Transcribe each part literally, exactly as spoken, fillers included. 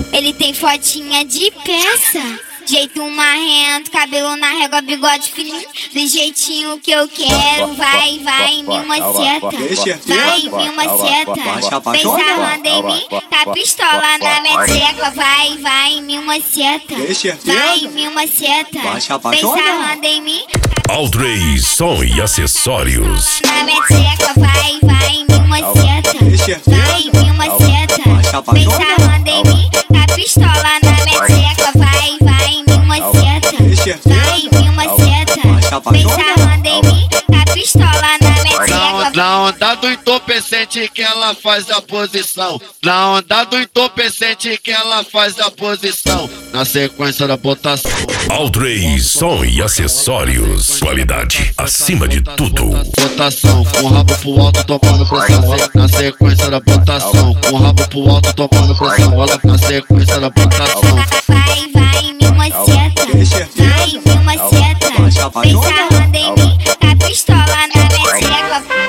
Ele tem fotinha de peça, jeito marrento, cabelo na régua, bigode fininho, do jeitinho que eu quero. Vai, vai, me maceta, vai, me maceta. Vem sarrando em mim, tá pistola na meteca. Vai, vai, me maceta, vai, me maceta. Vem sarrando em mim, Aldrey Som e Acessórios. na meteca. Vai, vai, me maceta, vai, me maceta. Vem sarrando em mim, tá pistola na meteca. Vai, vai, me maceta, vai, me maceta. Vem sarrando em mim, tá pistola na meteca. Na onda do entorpecente que ela faz a posição. Na onda do entorpecente que ela faz a posição. Na sequência da botação. Aldrey Som e Acessórios. Qualidade acima de tudo. Botação, com o rabo pro alto tomando pressão. Na sequência da botação. Com o rabo pro alto tomando pressão. Olha na sequência da botação. Vai, vai, me maceta, vai, me maceta. Vem sarrando em mim, tá pistola na meteca.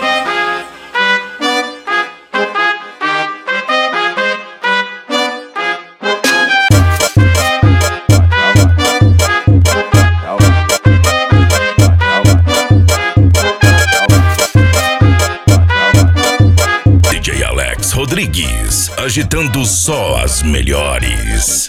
D J Alex Rodrigues, agitando só as melhores.